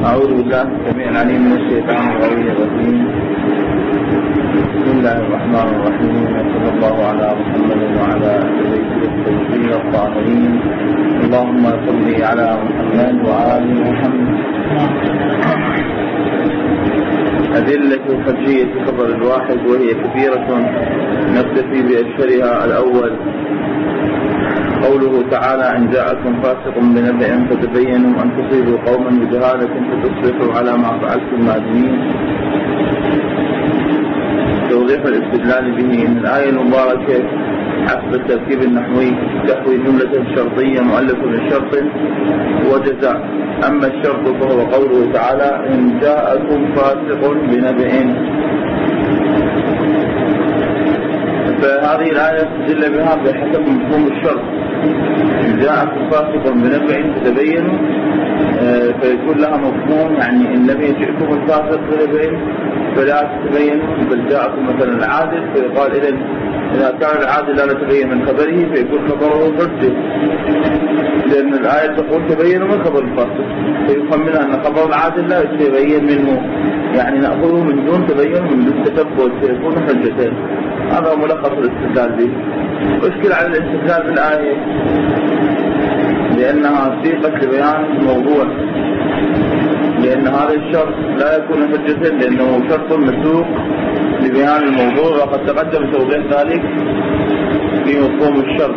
أعوذ بالله السميع العليم من الشيطان الرجيم. بسم الله الرحمن الرحيم، وصلى الله على محمد وعلى آل بيته الطيبين الطاهرين. اللهم صل على محمد وآل محمد. أدلة حجية خبر الواحد وهي كثيرة، نكتفي بأشهرها. الأول قوله تعالى: إن جاءكم فاسق بنبأ فتبينوا أن تصيبوا قوما بجهالة فتصبحوا على ما فعلتم نادمين. توضيح الاستدلال به من الآية المباركة حسب التركيب النحوي تحوي جملة شرطية مؤلفة من شرط وجزاء. أما الشرط فهو قوله تعالى: إن جاءكم فاسق بنبأ. فهذه الآية تدل بها بحسب مفهوم الشرط. إن جاءكم فاسق بنبأ فتبينوا، فيكون لها مفهوم، يعني إن لم يجئكم الفاسق بنبأ فلا تتبينوا، بل جاءكم مثلا العادل، فيقال إذا كان العادل لا نتبين من خبره فيكون خبره حجة، لأن الآية تقول تبينوا من خبر الفاسق، فيفهم منها أن خبر العادل لا يتبين منه، يعني نأخذه من دون تبين من دون تثبت، فيكون حجتين. هذا ملخص الاستدلال به. أشكل على الاستدلال بالآية لأنها سيقت لبيان الموضوع، لأن هذا الشرط لا يكون حجة، لأنه شرط مسوق لبيان الموضوع، وقد تقدم توضيح ذلك في مفهوم الشرط.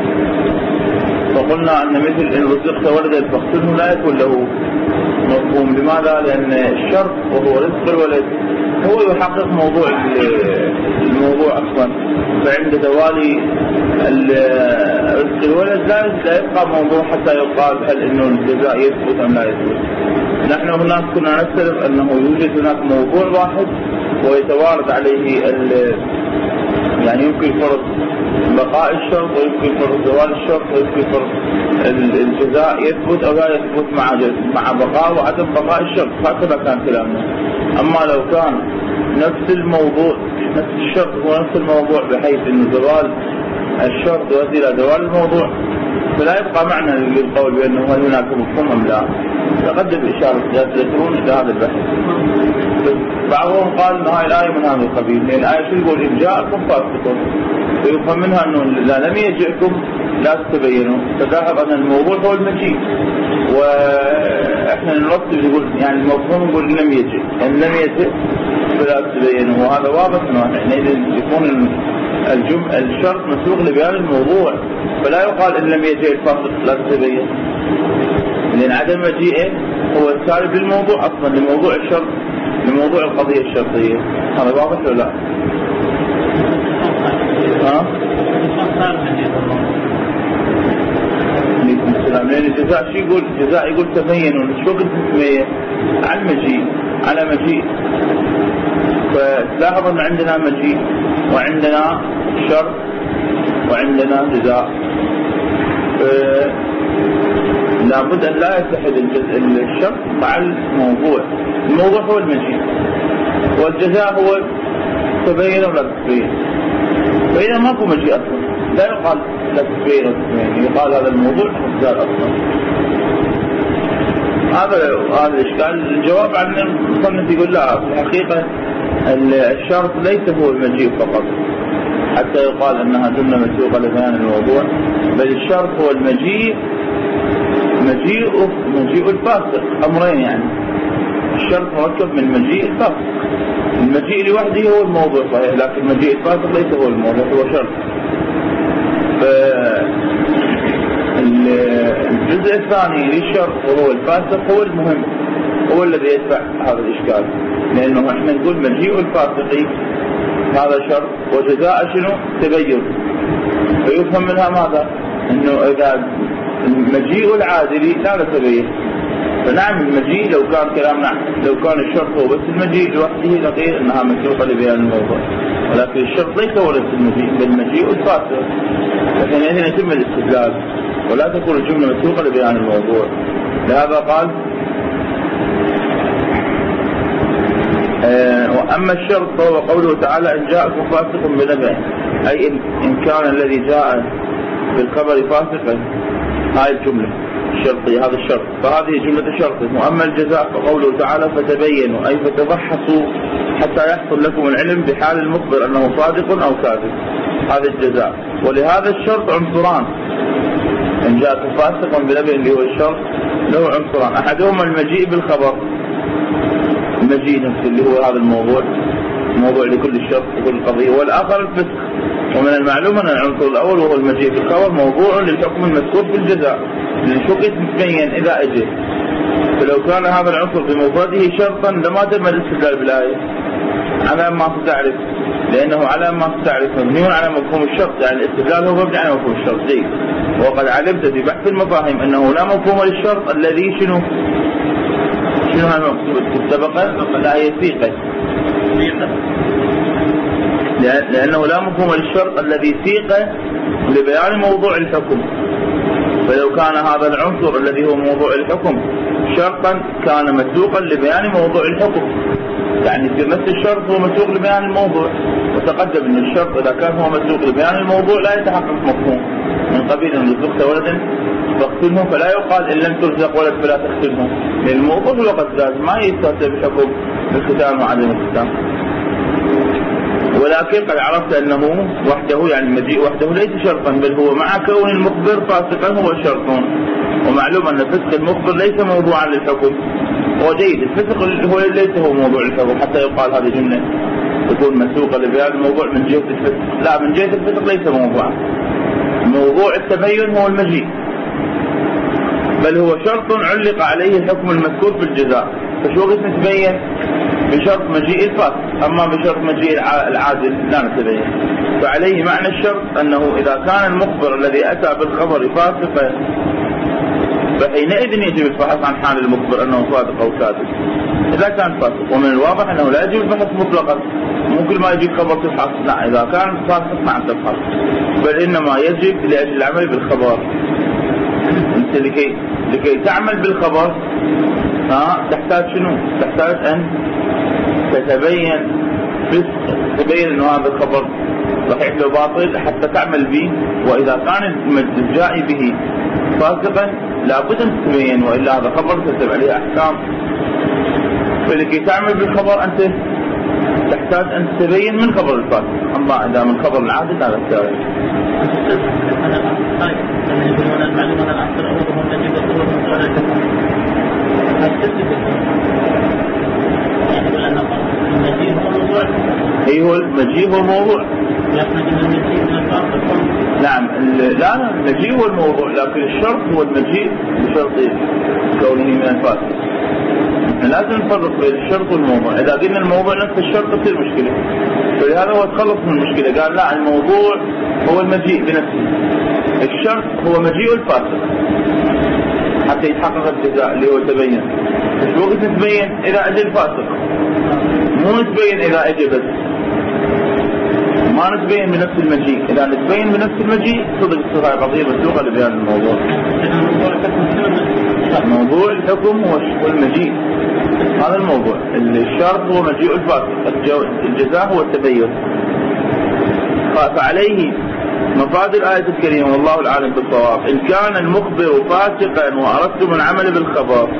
فقلنا أن مثل إن رزقت ولدا فاقتله لا يكون له مفهوم. لماذا؟ لأن الشرط وهو رزق الولد هو يحقق موضوع الموضوع أصلا، فعند توالي رزق الولد لا يبقى موضوع حتى يقال هل إنه الجزاء يثبت أم لا يثبت. نحن هناك كنا نفترض أنه يوجد هناك موضوع واحد ويتوارد عليه يعني يمكن فرض بقاء الشرط، ويمكن فرض زوال الشرط، ويمكن فرض الجزاء يثبت أو لا يثبت مع بقاء وعدم بقاء الشرط. هكذا كان كلامنا. أما لو كان نفس الموضوع، نفس الشرط هو نفس الموضوع، بحيث أن زوال الشرط يؤدي إلى زوال الموضوع، فلا يبقى معنى للقول بأنه هل هناك مفهوم أم لا. تقدم إشارة يذكرون إلى هذا البحث. بعضهم قال أن هاي الآية من هذا القبيل، لأن الآية شو يقول؟ إن جاءكم فاسق، فيفهم منها أنه إذا لم يجئكم لا تتبينوا، فلاحظ أن الموضوع هو المجيء، وإحنا نرتب نقول يعني المفهوم نقول إن لم يجئ، إن لم يجئ فلا تتبينوا، وهذا واضح أنه حينئذ يكون الشرط مسوق لبيان الموضوع، فلا يقال إن لم يجئ الفاسق لا تتبين، لأن عدم مجيئه هو السالب للموضوع أصلا، لموضوع الشرط، لموضوع القضية الشرطية. هذا واضح ولا لا؟ عليكم السلام. لأن الجزاء شو يقول؟ الجزاء يقول تبينوا، شو قلت تبين؟ على المجيء، على مجيء. فتلاحظ أن عندنا مجيء وعندنا شرط وعندنا جزاء، لابد أن لا يتحد الشرط مع الموضوع. الموضوع هو المجيء، والجزاء هو تبين ولا تبين. فإذا ماكو مجيء أصلا لا يقال لا تبين ولا تبين، يقال هذا الموضوع جزاء أصلا. هذا الإشكال. الجواب عن المصنف يقول لا، في الحقيقة الشرط ليس هو المجيء فقط حتى يقال أنها جملة مسوقة لبيان الموضوع، بل الشرط هو المجيء، مجيء الفاسق. أمرين يعني، الشرط مركب من مجيء الفاسق. المجيء لوحده هو الموضوع صحيح، لكن مجيء الفاسق ليس هو الموضوع، هو شرط. الجزء الثاني للشرط وهو الفاسق هو المهم، هو الذي يدفع هذا الإشكال، لأنه احنا نقول مجيء الفاسق هذا شرط، وجزاء شنو؟ تبين. فيفهم منها ماذا؟ انه اذا المجيء العادل لا تبين. فنعم المجيء لو كان كلامنا، لو كان الشرط هو بس المجيء لوحده لقيل انها مسوقة لبيان الموضوع، ولكن الشرط ليس هو بس المجيء، بل المجيء الفاسق. لكن هنا يتم الاستدلال ولا تكون الجملة مسوقة لبيان الموضوع. لهذا قال: وأما الشرط فهو قوله تعالى: إن جاءكم فاسق بنبأ، أي إن كان الذي جاء بالخبر فاسقا. هاي الجملة الشرطية هذا الشرط، فهذه جملة شرط. وأما الجزاء فقوله تعالى فتبينوا أي فتبحثوا حتى يحصل لكم العلم بحال المخبر أنه صادق أو كاذب، هذا الجزاء. ولهذا الشرط عنصران، إن جاء فاسقا بنبأ اللي هو الشرط له عنصران، أحدهما المجيء بالخبر، المجيء نفسه اللي هو هذا الموضوع لكل الشرط وكل القضية، والآخر الفسق. ومن المعلوم أن العنصر الأول وهو المجيء بالخبر موضوع للحكم المذكور في الجزاء، للشقيق متبين إذا أجل. فلو كان هذا العنصر بمفرده شرطا لما تم الاستدلال بالآية على ما تعرف، لأنه على ما تعرف مبني على مفهوم الشرط، يعني الاستدلال هو مبني على مفهوم الشرط. جيد. وقد علمت في بحث المفاهيم أنه لا مفهوم للشرط الذي شنو هذا السبقة لا يسيقه، لأنه لا مفهوم للشرط الذي سيقه لبيان موضوع الحكم. فلو كان هذا العنصر الذي هو موضوع الحكم شرطا كان مسوقا لبيان موضوع الحكم، يعني في نفس الشرط هو مسوق لبيان الموضوع. وتقدم أن الشرط إذا كان هو مسوق لبيان الموضوع لا يتحقق مفهوم، من قبيل أن رزقت ولدا فاقتله، فلا يقال إن لم ترزق ولد فلا تقتله، لأن الموضوع هو قد زاد ما يستهزئ بحكم الختان وعدم الختان. ولكن قد عرفت أنه وحده، يعني المجيء وحده ليس شرطا، بل هو مع كون المخبر فاسقا هو شرط. ومعلوم أن فسق المخبر ليس موضوعا للحكم. وجيد الفسق هو ليس هو موضوع الحكم، حتى يقال هذه جملة تكون مسوقة لبيان الموضوع من جهة الفسق، لا، من جهة الفسق ليس موضوعا. موضوع التبين هو المجيء، بل هو شرط علق عليه الحكم المذكور في الجزاء. فشو قد نتبين؟ بشرط مجيء الفاسق، أما بشرط مجيء العادل لا نتبين. فعليه معنى الشرط أنه إذا كان المخبر الذي أتى بالخبر فاسقا فحينئذ يجب البحث عن حال المخبر أنه صادق أو كاذب إذا كان فاسق. ومن الواضح أنه لا يجب البحث مطلقا، ممكن ما يجيب خبر تبحث، لا، إذا كان فاسق ما تبحث، بل إنما يجب لأجل العمل بالخبر. أنت لكي تعمل بالخبر تحتاج شنو؟ تحتاج أن تبين أنه هذا الخبر صحيح لو باطل حتى تعمل به. وإذا كان الجائي به فاسقا لابد أن تبين، وإلا هذا خبر تتبع عليه أحكام. فلكي تعمل بالخبر أنت تحتاج أن تبين من خبر الفاسق، أما إذا من خبر العادل لا تحتاج. هو المجيء هو الموضوع. نعم، لا، المجيء هو الموضوع، لكن الشرط هو المجيء بشرط كونه من الفاسق. لازم نفرق بين الشرط والموضوع. إذا قلنا الموضوع نفس الشرط تصير مشكلة، فلهذا هو تخلص من المشكلة. قال لا، الموضوع هو المجيء بنفسه، الشرط هو مجيء الفاسق حتى يتحقق الجزاء اللي هو تبين. مش وقت نتبين إذا أجى الفاسق، مو نتبين إذا أجى بس، ما نتبين بنفس المجيء. إذا نتبين بنفس المجيء صدق تصير قضية مسوقة لبيان الموضوع. موضوع الحكم هو المجيء، هذا الموضوع. الشرط هو مجيء الفاسق، الجزاء هو التبين. فعليه مفاد الآية الكريمة والله العالم بالصواب. إن كان المخبر فاسقا وأردتم العمل بالخبر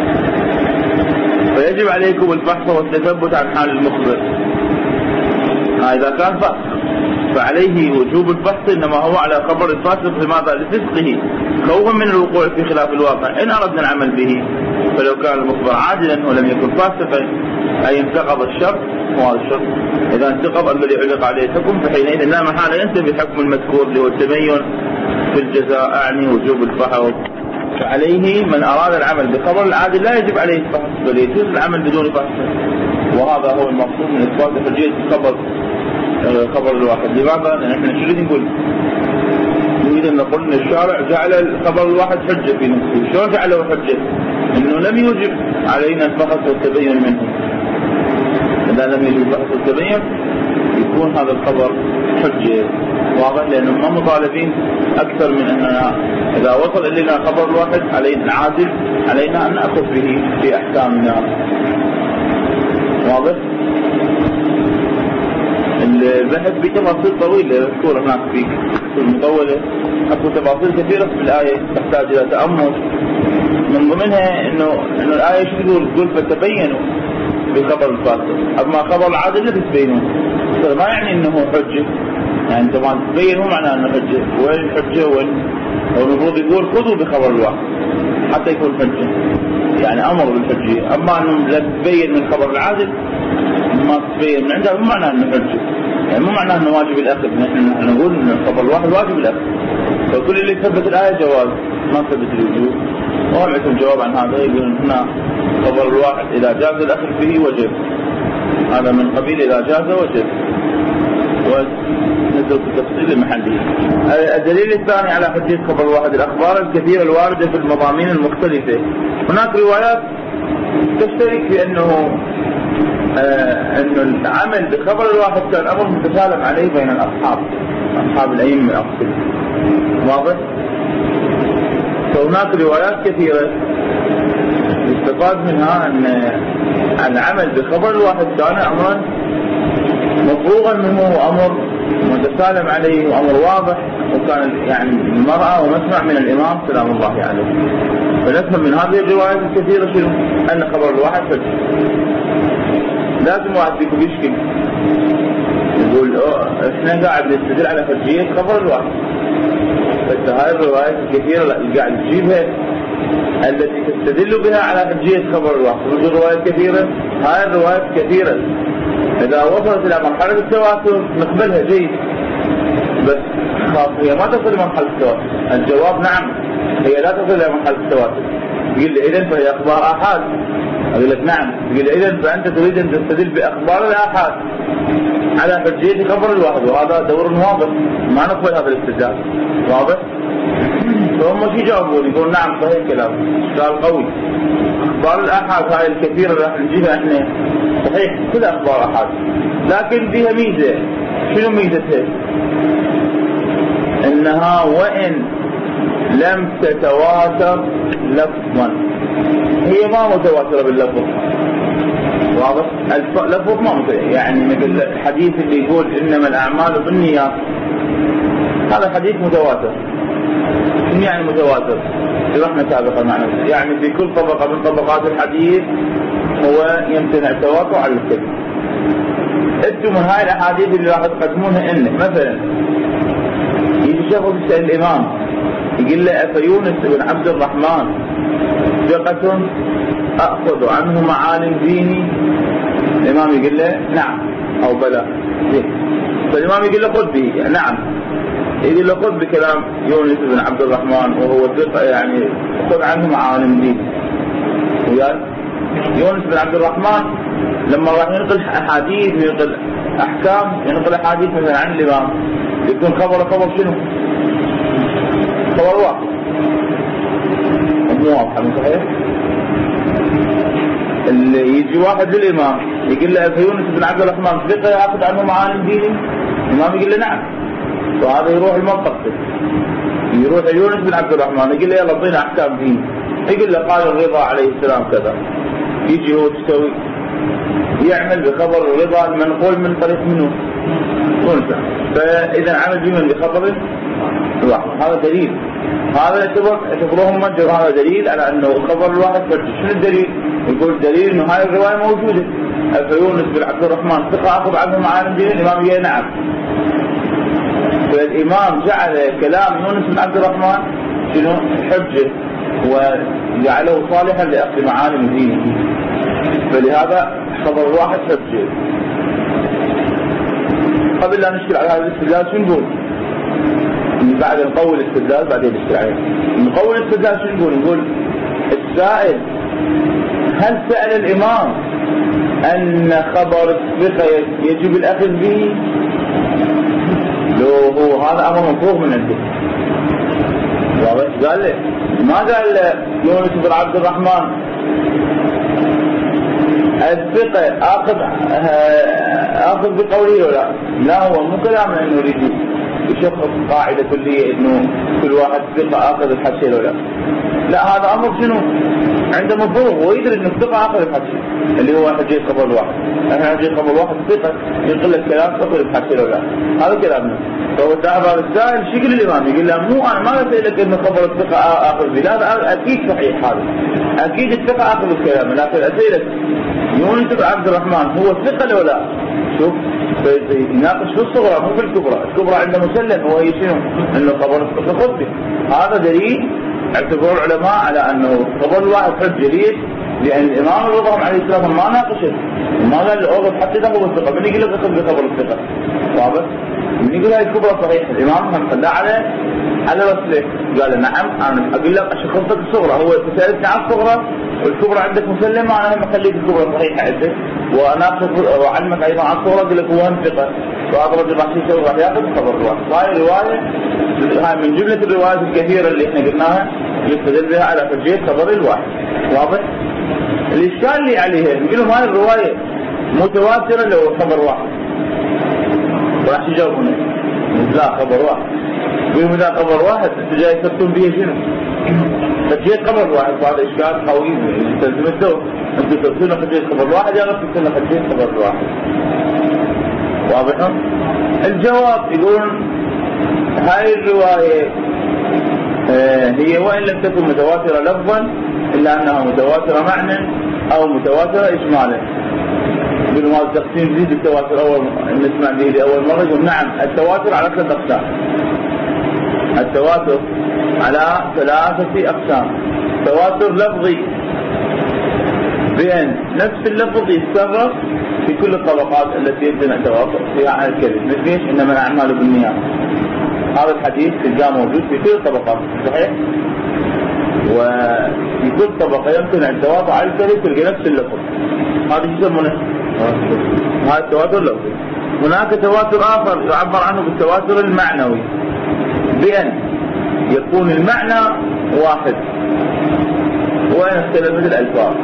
فيجب عليكم البحث والتثبت عن حال المخبر. إذا كان فاسق فعليه وجوب البحث، إنما هو على خبر الفاسق. لماذا؟ لفسقه، خوفا من الوقوع في خلاف الواقع. إن أردنا العمل به فلو كان المخبر عادلا ولم يكن فاسقا أي انتقض الشرط، وهذا الشرط إذا انتقض الذي علق عليه الحكم فحينئذ لا محالة ينتهي بحكم المذكور اللي هو التبين في الجزاء، أعني وجوب البحث. فعليه من أراد العمل بخبر العادل لا يجب عليه البحث، بل يجوز العمل بدون بحث. وهذا هو المقصود من إثبات حجية خبر الواحد. لماذا؟ لأن احنا شو نقول؟ نريد أن نقول أن الشارع جعل الخبر الواحد حجة في نفسه. شو جعله حجة؟ إنه لم يجب علينا البحث والتبين منه. إذا لم يجب البحث والتبين يكون هذا الخبر حجة. واضح؟ لأنهم ما مطالبين أكثر من أننا إذا وصل إلينا خبر الواحد علينا العادل علينا أن نأخذ به في أحكامنا. واضح؟ البحث بتفاصيل طويلة مذكورة هناك في المطولة، اكو تفاصيل كثيرة في الآية تحتاج إلى تأمل. من ضمنها إنه الآية شو تقول فتبينوا بخبر الفاسق، أما خبر العادل لا تتبينون. ما يعني إنه حجة، يعني طبعا تبين مو معناه إنه حجة. وين الحجة؟ وين المفروض يقول خذوا بخبر الواحد حتى يكون حجة، يعني أمر بالحجة. أما أنه لا تبين من خبر العادل ما تبين من عنده مو معناه إنه حجة، يعني مو معناه إنه واجب الأخذ. نحن نقول إن خبر الواحد واجب الأخذ، فكل اللي ثبت الآية جواز، ما ثبت الوجوب. وهم عندهم جواب عن هذا، يقولون هنا خبر الواحد إذا جاز الأخذ به وجب، هذا من قبيل إذا جاز وجب، ونزل التفصيل لمحله. الدليل الثاني على حجية خبر الواحد الأخبار الكثيرة الواردة في المضامين المختلفة. هناك روايات تشترك في أنه العمل بخبر الواحد كان أمر متسالم عليه بين أصحاب الأئمة أقصد، واضح؟ فهناك روايات كثيرة يستفاد منها أن العمل بخبر الواحد كان أمرا مفروغا منه وأمر متسالم عليه وأمر واضح، وكان يعني المرأة ومسمع من الإمام سلام الله عليه. فنفهم من هذه الروايات الكثيرة شنو؟ أن خبر الواحد حجة. لازم واحد فيكم يشكل يقول احنا قاعد نستدل على حجية خبر الواحد، بس هاي الروايات الكثيرة اللي قاعد تجيبها التي تستدل بها على حجية خبر الواحد، الروايات كثيرة، هاي الروايات كثيرة إذا وصلت إلى مرحلة التواتر نقبلها جيد، بس هي ما تصل إلى مرحلة التواتر. الجواب نعم، هي لا تصل إلى مرحلة التواتر. يقول لي إذن فهي أخبار آحاد، أقول لك نعم. يقول لي إذن فأنت تريد أن تستدل بأخبار الآحاد على حجية خبر الواحد، وهذا دور واضح، ما نقبل هذا الاستدلال، واضح؟ فهم شي جاوبون يقول نعم صحيح كلام، سؤال قوي. أخبار الآحاد هاي الكثيرة اللي راح نجيبها احنا صحيح كل أخبار آحاد، لكن فيها ميزة. شنو ميزتها؟ إنها وإن لم تتواتر لفظا، هي ما متواترة باللفظ، واضح؟ اللفظ ما متواتر، يعني مثل الحديث اللي يقول إنما الأعمال بالنيات، هذا حديث متواتر. يعني متواتر رحنا سابقا معنا، يعني في كل طبقة من طبقات الحديث هو يمتنع التواتر على الكذب. انتم من هاي الاحاديث اللي راح تقدمونها انه مثلا يجي شخص يسأل الامام يقول له أفيونس بن عبد الرحمن ثقة اخذ عنه معالم ديني؟ الامام يقول له نعم او بلى، فالامام يقول له خذ به، نعم، يقول له خذ بكلام يونس بن عبد الرحمن وهو ثقة، يعني خذ عنه معالم دين. ويان يونس بن عبد الرحمن لما راح ينقل احاديث وينقل احكام، ينقل احاديث مثلا عن الامام، يكون خبر شنو؟ خبر واحد، مو واضحة من صحيح؟ اللي يجي واحد للامام يقول له يونس بن عبد الرحمن ثقة ياخذ عنه معالم ديني، الامام يقول له نعم، وهذا يروح المنطق، يروح يونس بن عبد الرحمن يقول له يلا اعطينا احكام دين، يقول له قال الرضا عليه السلام كذا، يجي هو تسوي يعمل بخبر الرضا المنقول من طريق منه يونس، فاذا عمل بمن بخبر الواحد هذا دليل، هذا اعتبروهم مجر، هذا دليل على انه خبر الواحد فرج. شنو الدليل؟ يقول دليل انه هاي الروايه موجوده، فيونس بن عبد الرحمن ثقة اخذ عنه معالم دين، الامام يقول نعم، فالإمام جعل كلام يونس بن عبد الرحمن شنو؟ حجة، وجعله صالحا لأخذ معالم دينه، فلهذا خبر الواحد حجة. قبل لا نشكل على هذا الاستدلال شو نقول؟ بعد نقول الاستدلال بعدين نشكل عليه. نقول الاستدلال شو نقول؟ السائل هل سأل الإمام أن خبر الثقة يجب الأخذ به؟ لو هو هذا أمر مفروغ من عنده، قال له ما قال له يونس بن عبد الرحمن الثقة آخذ بقوله ولا لا، هو مو كلامنا إنه يريد يشخص قاعدة كلية إنه كل واحد ثقة آخذ الحشي ولا لا، هذا أمر شنو؟ عنده مفهوم ويدري انه الثقة اخر الحكي اللي هو حجية خبر الواحد. احنا حجية خبر الواحد ثقة ينقل الكلام اخر الحكي له لا، هذا كلامنا. فهو تعرف السائل شكل الامام يقول له مو انا ما اسالك انه خبر الثقة اخر لا اكيد صحيح هذا، اكيد الثقة اخر الكلام، لكن اسالك يونس بن عبد الرحمن هو ثقة لو لا؟ شوف يناقش في الصغرى مو في الكبرى، الكبرى عنده مسلم وهي شنو؟ انه خبر الثقة خطي. هذا دليل اعتبروا العلماء على انه خبر الواحد حجة. ليش؟ لان الامام الرضا عليه السلام ما ناقشه، ما قال الاوضح حتى له الثقة. من يقول لك اخذ بخبر الثقة؟ واضح؟ من يقول هاي الكبرى صحيح الامام هم خلاه على رسله، قال نعم انا اقول لك اشخصك الصغرى، هو سالتني عن الصغرى والكبرى عندك مسلمة، انا هم اخليك الكبرى صحيحة عندك وانا واعلمك ايضا عن الصغرى اقول لك هو هم ثقة، فهذا الرجل راح يسوي راح ياخذ خبر الواحد. هاي رواية هاي من جملة الروايات الكثيرة اللي احنا قلناها يستدل بها على حجية خبر الواحد. واضح؟ الاشكال اللي عليها يقولون هاي الرواية متواترة لو خبر واحد، راح يجاوبون لا خبر واحد. يقولون اذا خبر واحد انت جاي تكتب به شنو؟ حجية خبر واحد، وهذا اشكال قوي تلزمته انتم ترسلون حجية خبر واحد يا رب ترسلون حجية خبر واحد. واضح؟ الجواب يقولون هاي الرواية هي وإن لم تكن متواترة لفظا إلا أنها متواترة معنى أو متواترة إجمالا. يقولون هذا التقسيم جديد التواتر أول نسمع به لأول مرة. يقول نعم التواتر على 3 أقسام. التواتر على 3 أقسام. تواتر لفظي بأن نفس اللفظ يتكرر في كل الطبقات التي يمكن التواتر فيها عن الكذب، مثل إنما الأعمال بالنيات. هذا الحديث تلقاه موجود في كل الطبقات صحيح، وفي كل طبقة يمكن التواتر على الكذب تلقى نفس اللفظ. هذا يسمونه هذا التواتر اللفظي. هناك تواتر آخر يعبر عنه بالتواتر المعنوي بأن يكون المعنى واحد وإن اختلفت الألفاظ،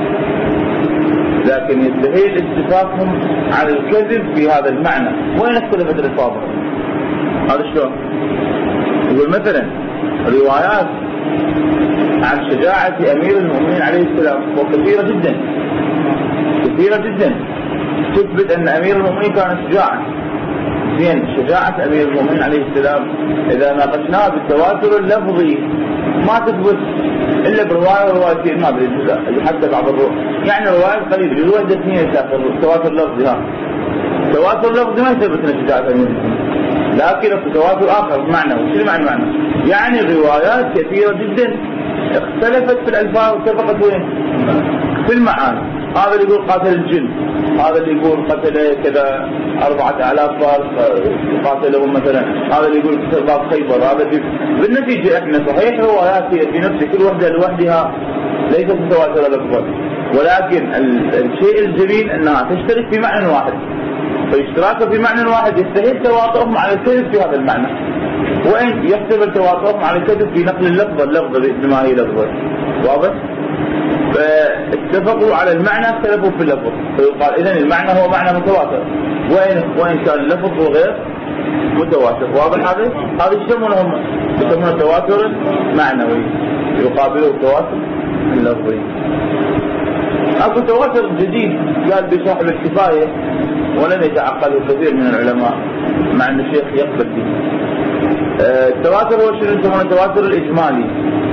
لكن يستحيل اتفاقهم على الكذب في هذا المعنى وإن اختلفت الألفاظ. هذا شلون؟ يقول مثلا روايات عن شجاعة أمير المؤمنين عليه السلام وكثيرة جدا كثيرة جدا تثبت أن أمير المؤمنين كان شجاعا. زين شجاعة أمير المؤمنين عليه السلام إذا ناقشناها بالتواتر اللفظي ما تثبت إلا برواية وروايتين ما أدري حتى بعض الروايات، يعني رواية قليلة يقول واحدة 2 التواتر اللفظي. ها التواتر اللفظي ما يثبت أن شجاعة أمير المؤمنين، لكن التواتر آخر معنى. وش المعنى؟ يعني الروايات كثيرة جدا اختلفت في الألفاظ واتفقت وين؟ في المعاني. هذا اللي يقول قاتل الجن، هذا اللي يقول قتل كذا 4000 فارس قاتلهم مثلا، هذا اللي يقول كسر باب خيبر، هذا اللي بالنتيجة احنا صحيح روايات في نفس كل وحدة لوحدها ليست متواترة لفظا، ولكن الشيء الجميل انها تشترك في معنى واحد، فاشتراكه في معنى واحد يستحيل تواطؤهم على الكذب في هذا المعنى، وإن يحتمل تواطؤهم على الكذب في نقل اللفظة بما هي لفظة. واضح؟ فاتفقوا على المعنى اختلفوا في اللفظ، فيقال إذن المعنى هو معنى متواتر وإن كان اللفظ هو غير متواتر. واضح هذا؟ هذا يسمونه تواتر معنوي يقابله التواتر اللفظي. أكو تواتر جديد قال بصاحب الكفاية ولم يتعقله كثير من العلماء مع أن الشيخ يقبل به. التواتر هو شنو يسمونه التواتر الإجمالي.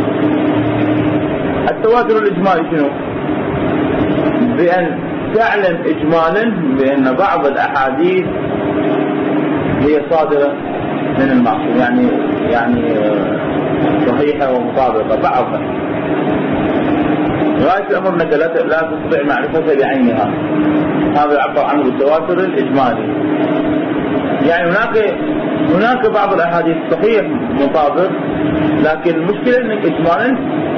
التواتر الإجمالي شنو؟ بأن تعلم إجمالا بأن بعض الأحاديث هي صادرة من المعصوم، يعني صحيحة ومطابقة بعضها، غاية الأمر أنك لا تستطيع معرفتها بعينها. هذا يعبر عنه بالتواتر الإجمالي. يعني هناك بعض الأحاديث صحيح مطابق، لكن المشكلة أنك إجمالا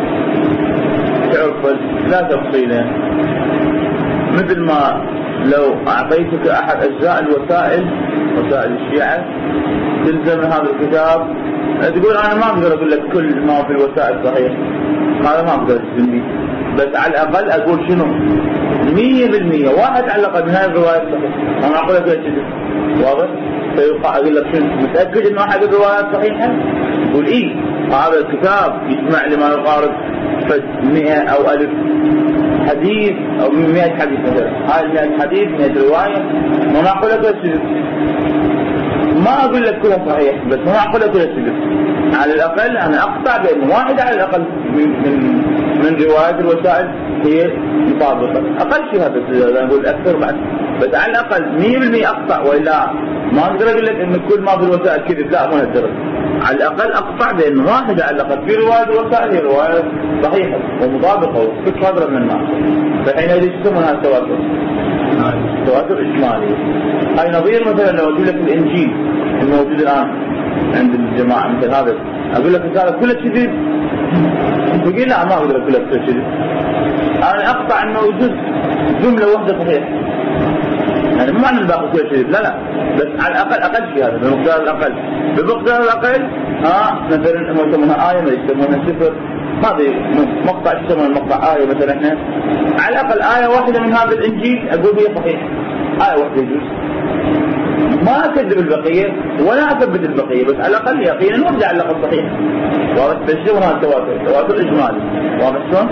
تعرف لا تفصيلا. مثل ما لو أعطيتك أحد أجزاء الوسائل وسائل الشيعة تلزم هذا الكتاب، تقول أنا ما أقدر أقول لك كل ما في الوسائل صحيح، هذا ما أقدر أجزم به، بس على الأقل أقول شنو 100% واحد على الأقل من هذه الروايات صحيح، أنا أقول لك كذا. واضح؟ فيقع أقول لك شنو متأكد إنه أحد الروايات صحيحة؟ يقول إيه، هذا الكتاب يجمع لما يقارب 100 أو 1000 حديث أو 100 حديث مثلا. هاي 100 حديث 100 رواية ما نقول لك كذب، ما أقول لك كلها صحيح، بس ما أقول لك كلها كذب. على الأقل أنا أقطع بأن واحد على الأقل من روايات الوسائل هي مطابقة، أقل شيء هذا. أنا أقول أكثر بعد، بس على الأقل 100% أقطع، وإلا ما أقدر أقول لك إن كل ما في الوسائل كذب، لا ما أقدر. على الأقل أقطع بأن واحد على الأقل في رواية الوسائل هي رواية صحيحة ومطابقة وفي صدر من الناس، فحين يسمونها التواتر. تواتر إجمالي. هاي نظير مثلا لو أقول لك الإنجيل الموجود الآن عند الجماعة مثل هذا، أقول لك هذا كله كذب، تقول لا ما أقدر أقول لك كله كذب. أنا أقطع إنه جملة واحدة صحيحة، يعني مو معنى الباقي كله كذب، لا، بس على الأقل أقل شيء هذا بمقدار الأقل. بمقدار الأقل مثلا يسمونها آية، ما يسمونها سفر، هذه مقطع يسمونها مقطع آية مثلا. إحنا على الأقل آية واحدة من هذا الإنجيل أقول هي صحيحة، آية واحدة يجوز، ما أكذب البقية ولا أثبت البقية، بس على الأقل يقينا وارجع على الأقل صحيح. واضح؟ تشبهها التواتر، تواتر إجمالي. واضح شلون؟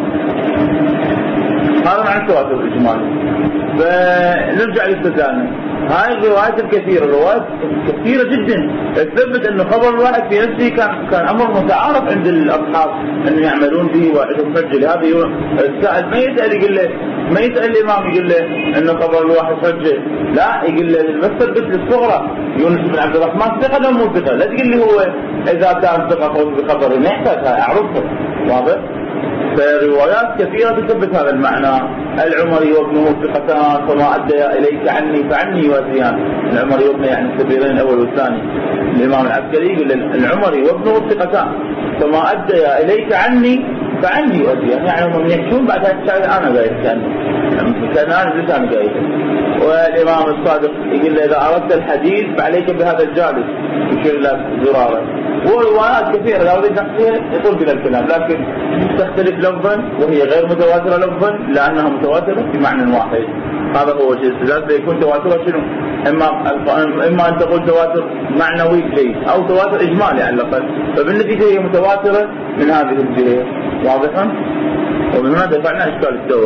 هذا معنى التواتر الإجمالي. فنرجع للتساني. هاي الروايات الكثيرة، روايات كثيرة جدا تثبت أن خبر الواحد في نفسه كان أمر متعارف عند الأصحاب أنه يعملون به وعندهم حجة. لهذا السائل ما يسأل يقول له، ما يسأل الإمام يقول له أنه خبر الواحد حجة، لا يقول له بس ثبت للصغرى. يونس بن عبد الرحمن ثقة ولا مو ثقة؟ لا تقول لي هو إذا كان ثقة فوز بخبره، ما يحتاجها أعرفها. واضح؟ فروايات كثيرة تثبت هذا المعنى. العمري وابنه ثقتان فما أدى إليك عني فعني يوازيان. العمري وابنه يعني الكبيرين الأول والثاني. الإمام العسكري يقول العمري وابنه ثقتان فما أدى إليك عني فعني يوازيان، يعني هم يحكون بعد هالشيء أنا قايل كان أنا لسان قايل. والإمام الصادق يقول إذا أردت الحديث فعليك بهذا الجالس، يشير إلى زرارة. وروايات كثيرة لو أريد نقصها يطول بلا الكلام، لكن تختلف لفظا وهي غير متواترة لفظا لأنها متواترة بمعنى واحد. هذا هو شيء استدلال. يكون تواترة شنو؟ إما أن تقول تواتر معنوي جيد أو تواتر إجمالي على الأقل، فبالنتيجة هي متواترة من هذه الجهة. واضحا؟ ومن هنا دفعنا إشكال التواتر.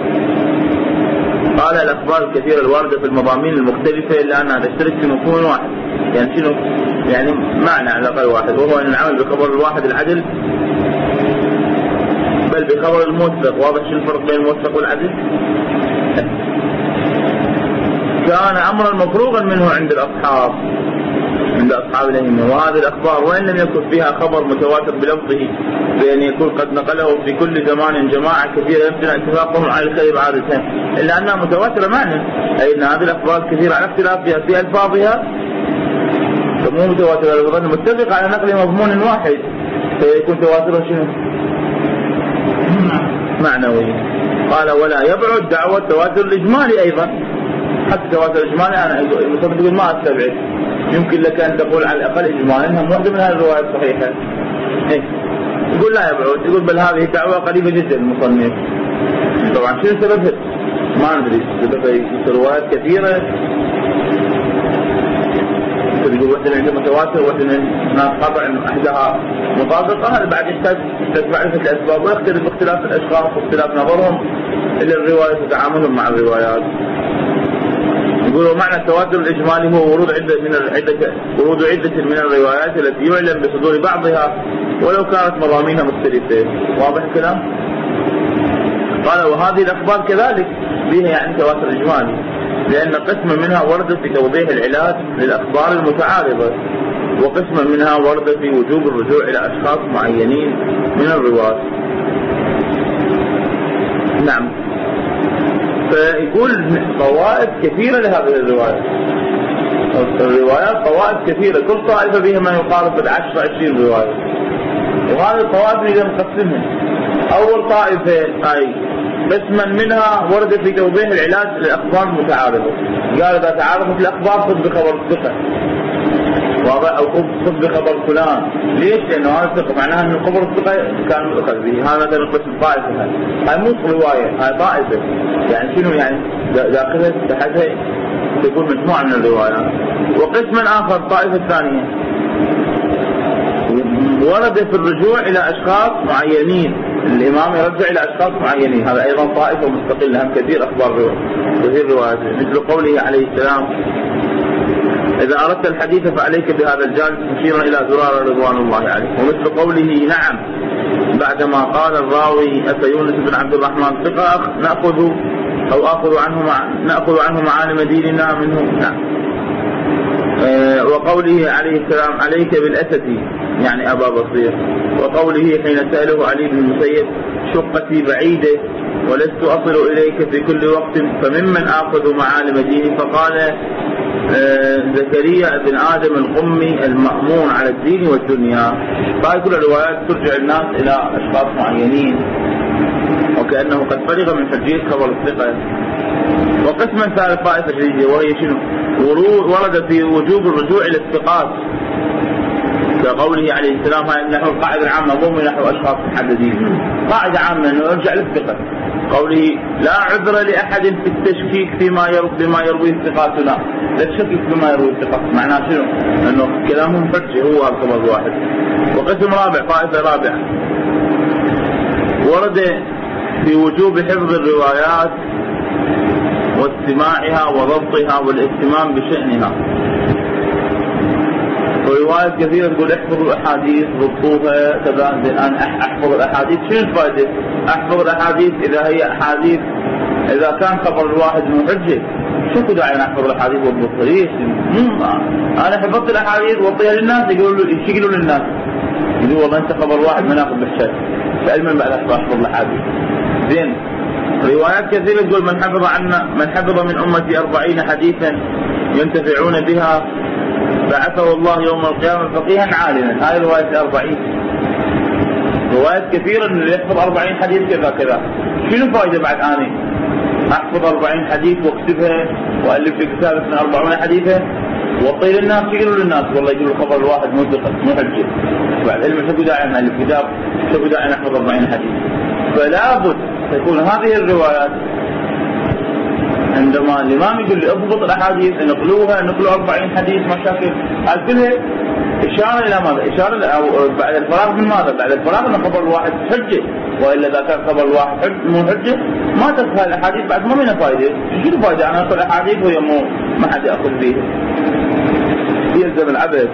قال الأخبار الكثيرة الواردة في المضامين المختلفة إلا أنها تشترك في مفهوم واحد. يعني شنو؟ يعني معنى على الأقل واحد، وهو أن العمل بخبر الواحد العدل، بل بخبر الموثق. واضح شو الفرق بين الموثق والعدل؟ كان أمرا مفروغا منه عند الأصحاب، عند أصحاب الأئمة. وهذه الأخبار وإن لم يكن فيها خبر متواتر بلفظه بأن يكون قد نقله في كل زمان جماعة كثيرة يمكن اتفاقهم على الخير عادة، إلا أنها متواترة معنى، أي أن هذه الأخبار كثيرة على اختلافها في ألفاظها، فمو متواترة لفظا متفق على نقل مضمون واحد، فيكون تواترا شنو؟ معنوي. قال ولا يبعد دعوة التواتر الإجمالي أيضا. حتى التواتر الإجمالي أنا مثلا تقول ما أستبعد، يمكن لك أن تقول على الأقل إجمالا أنها واحدة من هذه الروايات صحيحة. إيه؟ يقول لا يبعد، يقول بل هذه دعوة قريبة جدا المصنف. طبعا شنو سببها؟ ما ندري سببها. روايات كثيرة يقول واحدة من متواتر واحدة من قطع أحدها مطابقة، هذا بعد يحتاج معرفة الأسباب ويختلف باختلاف الأشخاص واختلاف نظرهم إلى الرواية وتعاملهم مع الروايات. يقولوا معنى التواتر الإجمالي هو ورود عدة من الروايات التي يعلم بصدور بعضها ولو كانت مضامينها مختلفة. واضح الكلام؟ قال وهذه الأخبار كذلك بها يعني تواتر إجمالي، لأن قسما منها وردت في توضيح العلاج للأخبار المتعارضة، وقسما منها وردت في وجوب الرجوع إلى أشخاص معينين من الرواة. نعم. فيقول طوائف كثيرة لهذه الروايات. الروايات طوائف كثيرة، كل طائفة بها ما يقارب 10-20 رواية، وهذه الطوائف إذا نقسمها. أول طائفة أي قسما منها وردت في توضيح العلاج للأخبار المتعارضة. قال إذا تعارضت الأخبار خذ بخبر الثقة، أو خذ بخبر فلان. ليش؟ لأنه هذا الثقة معناها أن خبر الثقة كان مؤخذ به. هذا مثلا قسم طائفة، هاي مو رواية، هاي طائفة. يعني شنو يعني؟ داخلها تحتها تكون مجموعة من الروايات. وقسما آخر طائفة ثانية ورد في الرجوع إلى أشخاص معينين، الإمام يرجع إلى أشخاص معينين، هذا أيضا طائفة مستقلة، هم كثير أخبار كثير روايات، مثل قوله عليه السلام: إذا أردت الحديث فعليك بهذا الجالس، مشيرا إلى زرارة رضوان الله عليه. ومثل قوله: نعم، بعدما قال الراوي: أفيونس بن عبد الرحمن ثقة نأخذ عنه معالم ديننا منه؟ نعم. وقوله عليه السلام: عليك بالأسد، يعني أبا بصير. وقوله حين سأله علي بن المسيب: شقتي بعيدة ولست أصل إليك في كل وقت، فممن آخذ معالم ديني؟ فقال زكريا بن آدم القمي المأمون على الدين والدنيا. فهذه كل الروايات ترجع الناس إلى أشخاص معينين، وكأنه قد فرغ من حجية خبر الثقة. وقسما ثالث طائفة جديدة، وهي شنو؟ ورد في وجوب الرجوع إلى الثقات، كقوله عليه السلام: هاي نحو القاعدة العامة، مو نحو أشخاص محددين، قاعدة عامة أنه يرجع للثقة. قوله: لا عذر لأحد في التشكيك بما يرويه الثقاتنا، لا تشكك بما يرويه الثقات. معناه شنو؟ أنه كلامهم حجة، هو الخبر الواحد. وقسم رابع، طائفة رابعة، ورد في وجوب حفظ الروايات واستماعها وضبطها والاهتمام بشأنها. وروايات كثيرة تقول احفظوا الأحاديث ضبطوها كذا. أنا أحفظ الأحاديث، شنو الفائدة؟ أحفظ الأحاديث إذا هي أحاديث، إذا كان خبر الواحد مو حجة، شو داعي أنا أحفظ الأحاديث وضبطها؟ ليش؟ أنا حفظت الأحاديث وأعطيها للناس، يشيلوا للناس، يقولوا والله أنت خبر واحد ما ناخذ بالشك، فعلما بعد أحفظ الأحاديث. زين. روايات كثيرة تقول: من حفظ من أمتي 40 حديثا ينتفعون بها بعثه الله يوم القيامة فقيها عالما. هاي رواية 40. روايات كثيرة أنه يحفظ 40 حديث كذا كذا. شنو فائدة بعد أنا أحفظ 40 حديث واكتبها وألف في كتاب اسمه 40 حديثا وأعطي للناس، يقولوا للناس والله يقولوا الخبر الواحد مو حجة، بعد علم شو داعي أنا ألف كتاب، شو داعي أحفظ 40 حديث؟ فلا بد تكون هذه الروايات عندما الإمام يقول لي اضبط الأحاديث نقلوا 40 حديث مشاكل، هذه كلها إشارة إلى ماذا؟ إشارة بعد الفراغ من ماذا؟ بعد الفراغ أن خبر الواحد حجة، وإلا إذا كان خبر الواحد مو حجة ما تدخل الأحاديث، بعد ما منها فائدة. شو الفائدة أنا أقول الأحاديث وهي ما حد يأخذ بها، يلزم العبد.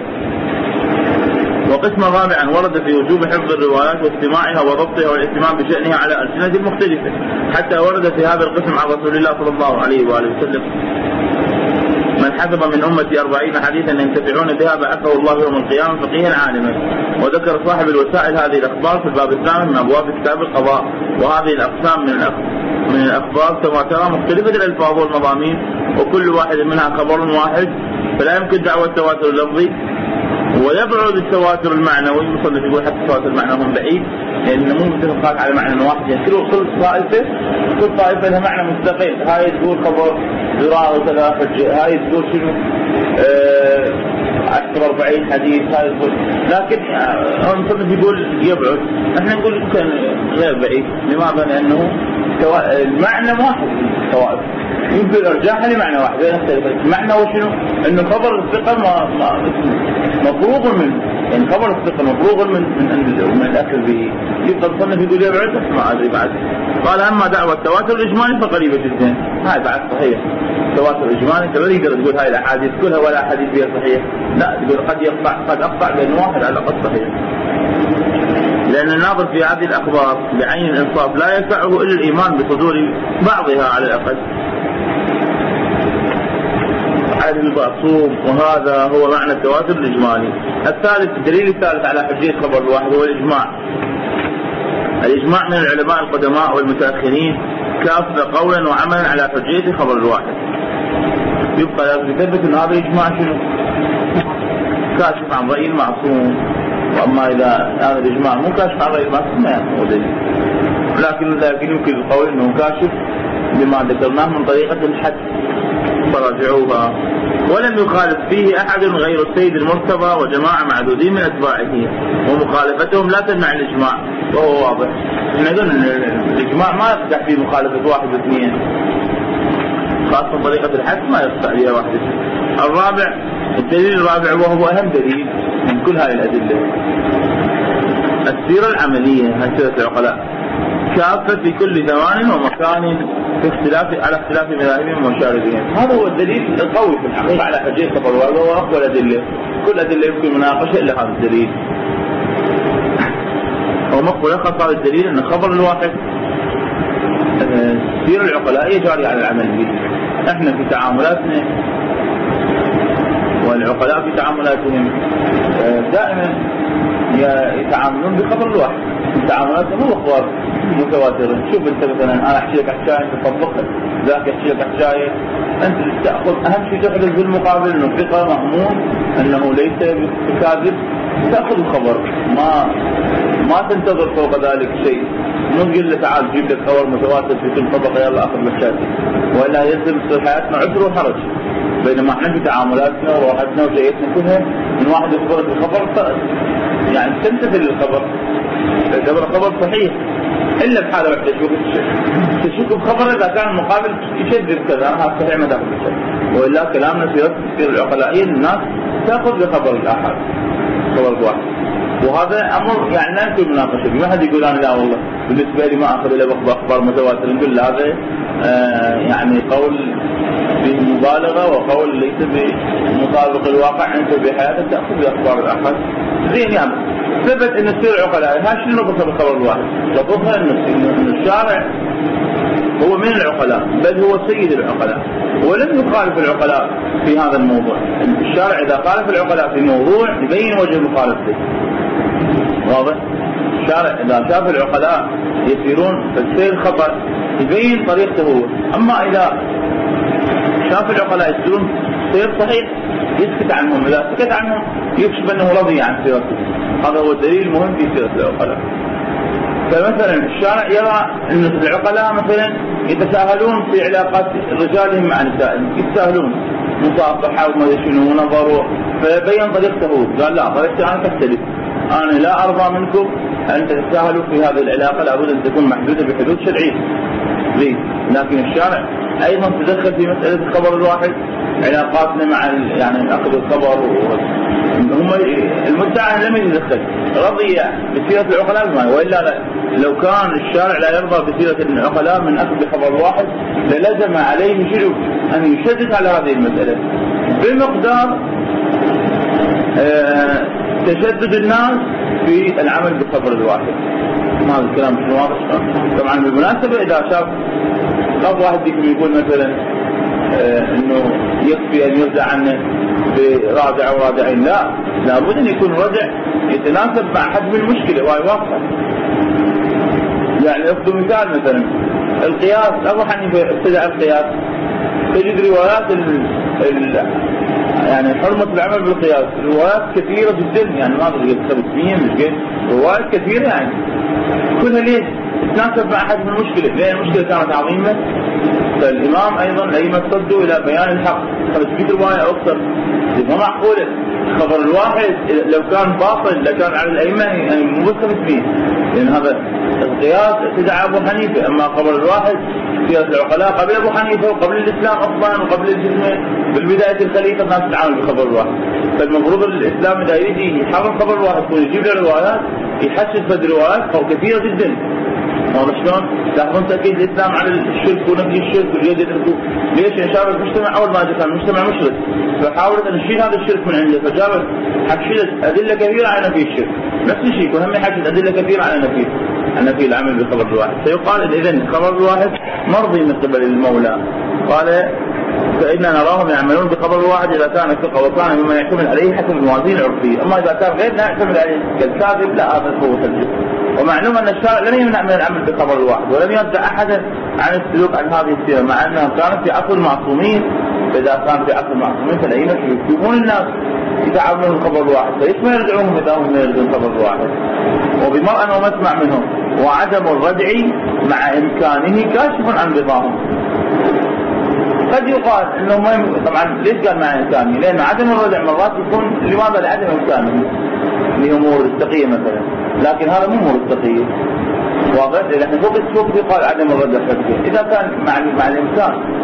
وقسما رابعا، ورد في وجوب حفظ الروايات واستماعها وضبطها والاهتمام بشأنها على ألسنة مختلفة، حتى ورد في هذا القسم عن رسول الله صلى الله عليه وآله وسلم: من حفظ من أمتي 40 حديثا ينتفعون بها بعثه الله يوم القيامة فقيها عالما. وذكر صاحب الوسائل هذه الأخبار في الباب الثامن من أبواب كتاب القضاء. وهذه الأقسام من الأخبار كما ترى مختلفة الألفاظ والمضامين، وكل واحد منها خبر واحد، فلا يمكن دعوة التواتر اللفظي، ويبعد التواتر المعنوي. المصنف يقول حتى التواتر المعنوي هم بعيد، لأنه مو متفقات على معنى واحد، يعني كل طائفة لها معنى مستقل. هاي تقول خبر زراعة وكذا حجة، هاي تقول شنو 40 حديث، هاي تقول. لكن المصنف يقول يبعد، نحن نقول كان غير بعيد. لماذا؟ لأنه المعنى واحد، الطوائف يمكن ارجاحها لمعنى واحد. المعنى هو شنو؟ انه خبر الثقة مفروغ منه، يعني خبر الثقة مفروغ من الاكل به. يبقى المصنف يقول يبعد، ما ادري بعد. قال: اما دعوة التواتر الاجمالي فقريبة جدا، هاي بعد صحيح. التواتر الاجمالي انت ما تقدر تقول هاي الاحاديث كلها ولا حديث فيها صحيح، لا، تقول قد اقطع بين واحد على الاقل صحيح. لأن الناظر في هذه الأخبار بعين الإنصاف لا يسعه إلا الإيمان بصدور بعضها على الأقل. عدل معصوم، وهذا هو معنى التواتر الإجمالي. الدليل الثالث على حجية خبر الواحد هو الإجماع. الإجماع من العلماء القدماء والمتأخرين كافة قولا وعملا على حجية خبر الواحد. يبقى لازم يثبت أن هذا الإجماع شنو؟ كاشف عن رأي المعصوم. وأما إذا هذا الإجماع مو كاشف عن رأي المعصوم ما يأخذ دليل، لكن يمكن القول أنه كاشف بما ذكرناه من طريقة الحد، فراجعوها. ولم يخالف فيه أحد غير السيد المرتضى وجماعة معدودين من أتباعه، ومخالفتهم لا تمنع الإجماع، وهو واضح. نقول الإجماع ما يفتح فيه مخالفة واحد واثنين. خاصة طريقة الحث ما يقطع عليها واحدة. الرابع الدليل الرابع وهو أهم دليل من كل هذه الأدلة السيرة العملية، سيرة العقلاء كافة في كل زمان ومكان على اختلاف مذاهبهم ومشاربهم. هذا هو الدليل القوي في الحقيقة على حجية خبر الواحد، وهو أقوى الأدلة. كل أدلة يمكن مناقشة إلا هذا الدليل. وملخص هذا الدليل أن خبر الواحد السيرة العقلائية جارية على العمل به. احنا في تعاملاتنا والعقلاء في تعاملاتهم دائما يتعاملون بخبر الواحد. تعاملاتهم مو اخبار متواترة. شوف انت مثلا انا احكي لك حكاية انت تطبقها، ذاك يحكي لك حكاية، انت تاخذ اهم شيء تحدث بالمقابل انه ثقة مأمون انه ليس بكاذب، تاخذ الخبر، ما تنتظر فوق ذلك شيء. مو تقول له تعال جيب لك خبر متواتر في كل طبقة يلا اخذ مشاكل، ولا يلزم تصير حياتنا عسر وحرج. بينما احنا في تعاملاتنا وراحتنا وشيئتنا كلها من واحد يخبرك الخبر يعني تمتثل الخبر، تعتبر خبر صحيح، الا بحاله واحده تشك بخبر اذا كان المقابل يشذب كذا هذا صحيح ما تاخذ بشيء. والا كلامنا في السير العقلائيه الناس تاخذ بخبر الاحد، خبر الواحد. وهذا امر يعني لا يمكن مناقشه. ما حد يقول انا لا والله بالنسبه لي ما اخذ الا باخبار متواتر، نقول هذا يعني قول بمبالغه وقول ليس بمطابق الواقع. انت بحياتك تاخذ باخبار الاحد زين يعني. ثبت ان السير العقلاء ها شنو نقصها بالخبر الواحد؟ نقصها ان الشارع هو من العقلاء بل هو سيد العقلاء، ولم يخالف العقلاء في هذا الموضوع. الشارع اذا خالف العقلاء في موضوع يبين وجه مخالفته، واضح؟ الشارع اذا شاف العقلاء يسيرون السير خطأ يبين طريقته هو. اما اذا شاف العقلاء يسيرون سير صحيح يسكت عنهم، اذا سكت عنهم يكشف انه رضي عن سيرته. هذا هو الدليل المهم في سيرة العقلاء. فمثلا الشارع يرى ان العقلاء مثلا يتساهلون في علاقات رجالهم مع نسائهم، يتساهلون مصافحه وما شنو ونظروا، فبين طريقته قال لا طريقتي انا تختلف، انا لا ارضى منكم ان تتساهلوا في هذه العلاقه، لابد ان تكون محدوده بحدود شرعيه. لكن الشارع ايضا تدخل في مساله الخبر الواحد، علاقاتنا مع يعني اخذ الخبر هم المدعي لم يتدخل، رضي بسيرة العقلاء بما، والا لا لو كان الشارع لا يرضى بسيرة العقلاء من اخذ خبر واحد للزم عليه شنو؟ ان يشدد على هذه المسألة بمقدار تشدد الناس في العمل بالخبر الواحد. هذا الكلام شنو واضح؟ طبعا بالمناسبة اذا شاف قبل واحد فيكم يقول مثلا انه يكفي ان يرجع عنه برادع او رادعين، لا، لابد ان يكون رجع يتناسب مع حجم المشكله وهي واضحه. يعني اخذ مثال مثلا القياس، ابو حنيفه ابتدع القياس، تجد روايات يعني حرمه العمل بالقياس روايات كثيره جدا، يعني ما ادري 500 مش قد روايات كثيره يعني كلها ليش؟ تتناسب مع حجم المشكله، لان المشكله كانت عظيمه. فالإمام أيضا الأئمة صدوا إلى بيان الحق، 500 رواية أو أكثر، ما معقولة خبر الواحد لو كان باطل لكان على الأئمة يعني مو بس 500، لأن هذا القياس ابتدع أبو حنيفة. أما خبر الواحد سيرة العقلاء قبل أبو حنيفة وقبل الإسلام أصلا وقبل الجزمة بالبداية الخليفة كانت تتعامل بخبر الواحد. فالمفروض الإسلام إذا يجي يحرم خبر الواحد ويجيب له روايات يحسن فد روايات أو كثيرة جدا. واضح شلون؟ لاحظون تأكيد الإسلام على الشرك ونفي الشرك واليد يتركوه. ليش؟ يشاب المجتمع أول ما كان المجتمع مشرك، فحاولت أن نشيل هذا الشرك من عنده، فجابت حكشلت أدلة كثيرة على نفي الشرك، نفس الشيء، وهم حكشت أدلة كثيرة على نفي العمل بالخبر الواحد. فيقال إذن خبر الواحد مرضي من قبل المولى. قال فإننا نراهم يعملون بخبر الواحد إذا كان ثقة وكان مما يعتمد عليه حكم الموازين العرفية. أما إذا كان غير لا يعتمد عليه كالكاذب لا، هذا هو تلجيح. ومعلوم أن الشارع لم يمنع من العمل بخبر الواحد ولم يبدأ أحدا عن السلوك عن هذه السيرة، مع أنها كانت في عصر المعصومين. فإذا كان في عصر المعصومين فالأئمة يكتبون الناس يتعاملون بالخبر الواحد، فليش ما يرجعوهم إذا هم يرجعون الخبر الواحد؟ وبمرأة ومسمع منهم وعدم الردع مع إمكانه كاشف عن رضاهم. قد يقال انه ما طبعا ليش قال مع انساني؟ لان عدم الردع مرات يكون لماذا؟ لعدم امكانه لامور التقيه مثلا، لكن هذا مو امور التقيه. واضح؟ اذا احنا فوق يقال عدم الردع فكيه اذا كان مع الامكان.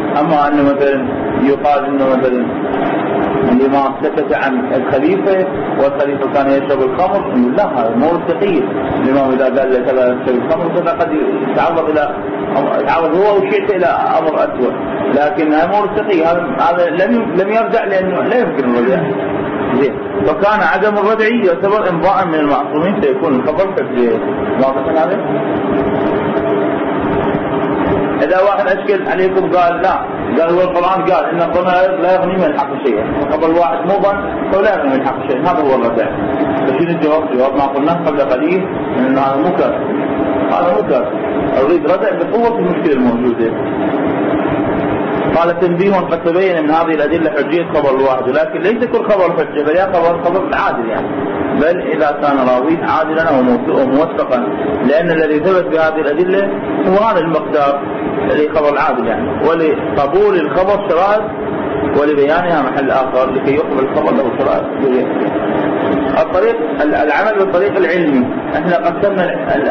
أما أنه مثلا يقال أنه مثلا الإمام سكت عن الخليفة والخليفة كان يشرب الخمر، نقول لا، هذا مو ثقيل. الإمام إذا قال له كذا يشرب الخمر كذا قد يتعرض هو وشيء إلى أمر أسوأ، لكن هذا مو ثقيل. هذا لم يرجع لأنه لا يمكن الرجع. فكان عدم الردع يعتبر إمضاء من المعصومين، سيكون الخبر حجة. واضح هذا؟ إذا واحد أشكل عليكم قال لا، قال هو القرآن قال إن الظن لا يغني من الحق شيئا، خبر الواحد مو ظن فلا يغني من الحق شيئا، هذا هو الردع. فشين الجواب؟ جواب ما قلناه قبل قليل إن هذا منكر، هذا منكر. أريد ردع بقوة المشكلة الموجودة. قال تنبيه قد تبين من هذه الأدلة حجية خبر الواحد، ولكن ليس كل خبر حجة، بل خبر عادل يعني، بل إذا كان راويه عادلا وموثقا، لأن الذي ثبت بهذه الأدلة هو هذا المقدار الذي خبر العادل يعني. ولقبول الخبر شرائط ولبيانها محل آخر لكي يقبل الخبر له شرائط. الطريق العمل بالطريق العلمي، احنا قسمنا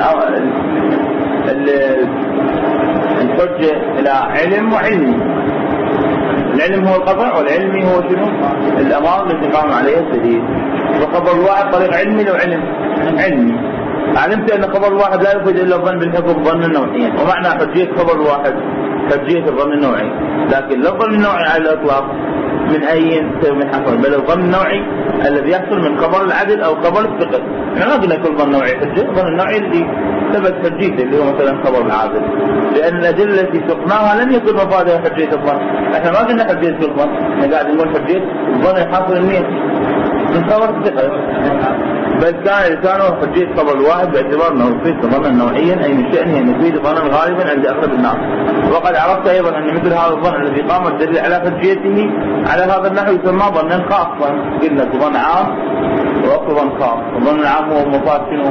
الحجة إلى علم وعلمي. العلم هو القطع، والعلمي هو شنو؟ الأمر التي قام عليه الدليل. وخبر الواحد طريق علمي لو علمي. علمت أن خبر الواحد لا يفيد إلا الظن بالحكم ظن النوعيا، ومعنى حجية خبر الواحد حجية الظن النوعي، لكن لا الظن النوعي على الإطلاق من أي من حصل، بل الظن النوعي الذي يحصل من خبر العدل أو خبر الثقة. يعني ما قلنا كل ظن نوعي حجة، الظن النوعي اللي ثبت حجيته اللي هو مثلا خبر العادل، لأن الأدلة التي سقناها لم يكن مفادها حجية الظن. احنا ما قلنا حجية الظن، احنا قاعد نقول حجية الظن الحاصل من خبر الثقة، بل كان لسانه حجية خبر الواحد باعتبار أنه يفيد ظنا نوعيا، أي من شأنه أن يفيد ظنا غالبا عند أغلب الناس. وقد عرفت أيضا أن مثل هذا الظن الذي قام الدليل على حجيته على هذا النحو يسمى ظنا خاصا. قلنا ظن عام وظن خاص. الظن العام هو مفاد شنو؟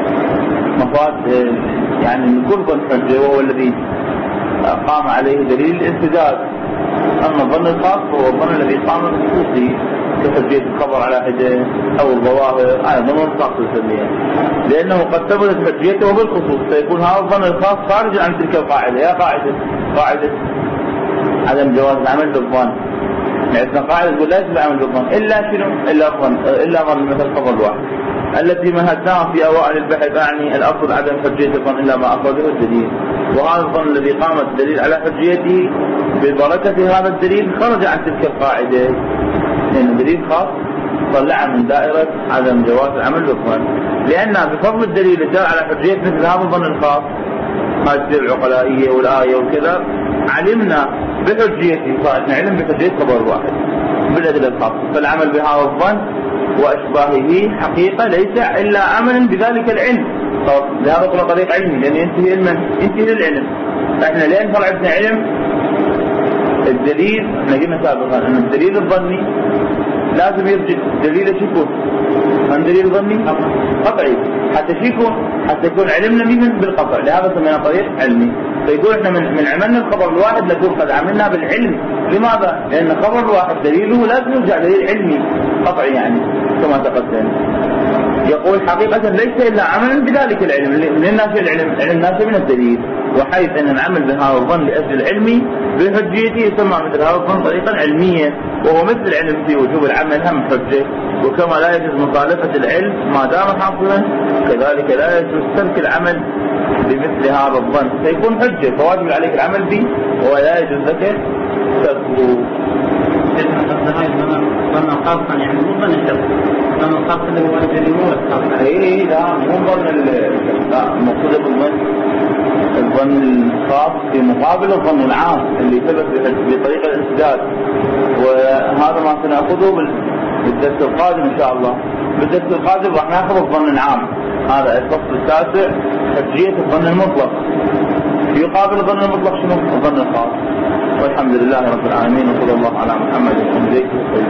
مفاد يعني كل ظن حجة، وهو الذي قام عليه دليل الامتداد. أما الظن الخاص هو الظن الذي قام بخصوصه كحجية الخبر على حدة أو الظواهر، ظن الخاص السمية، لأنه قد ثبتت حجيته بالخصوص، فيكون هذا الظن الخاص خارج عن تلك القاعدة. يا قاعدة عدم جواز العمل بالظن، لأن قاعدة تقول لا يجوز العمل بالظن إلا شنو؟ إلا ظن مثل خبر الواحد التي مهدناها في أوائل البحث. أعني الأصل عدم حجية الظن إلا ما أخرجه الدليل، وهذا الظن الذي قامت الدليل على حجيته ببركة هذا الدليل خرج عن تلك القاعدة، لأن الدليل خاص طلع من دائرة عدم جواز العمل بالظن، لأن بفضل الدليل الدال على حجية مثل هذا الظن الخاص، هذه العقلائية والآية وكذا، علمنا بحجيته، صارت علم بحجية خبر الواحد بالأدلة الخاصة. فالعمل بهذا الظن وأشباهه حقيقة ليس إلا عملا بذلك العلم. لهذا كله طريق علمي، لأن ينتهي للعلم. فإحنا لين فرع عندنا علم الدليل، احنا قلنا سابقا أن الدليل الظني لازم يرجع دليل يكون من دليل ظني قطعي حتى يكون علمنا منه بالقطع، لهذا سمينا طريق علمي. فيقول احنا من عملنا الخبر الواحد نقول قد عملنا بالعلم. لماذا؟ لأن خبر الواحد دليله لازم يرجع دليل علمي قطعي يعني كما تقدم. يقول حقيقة ليس إلا عملا بذلك العلم، من الناس العلم ناس من الدليل، وحيث أن العمل بهذا الظن لأجل العلمي بحجيته يسمى مثل هذا الظن طريقا علميا، وهو مثل العلم في وجوب العمل هم حجة. وكما لا يجوز مخالفة العلم ما دام حاصلا، كذلك لا يجوز ترك العمل بمثل هذا الظن، سيكون حجة فواجب عليك العمل به ولا يجوز لك تركه. ظن خاصا يعني مو ظن الشرط، ظن خاصا اللي هو الجريمة الخاصة. ايه لا مو ظن المقصود الظن الخاص في مقابل الظن العام اللي ثبت بطريقة الانسداد، وهذا ما سنأخذه بالدرس القادم إن شاء الله. بالدرس القادم راح نأخذ الظن العام، هذا الفصل التاسع حجية الظن المطلق يقابل الظن المطلق شنو؟ الظن الخاص. والحمد لله رب العالمين، وصلى الله على محمد وعلى آله وصحبه.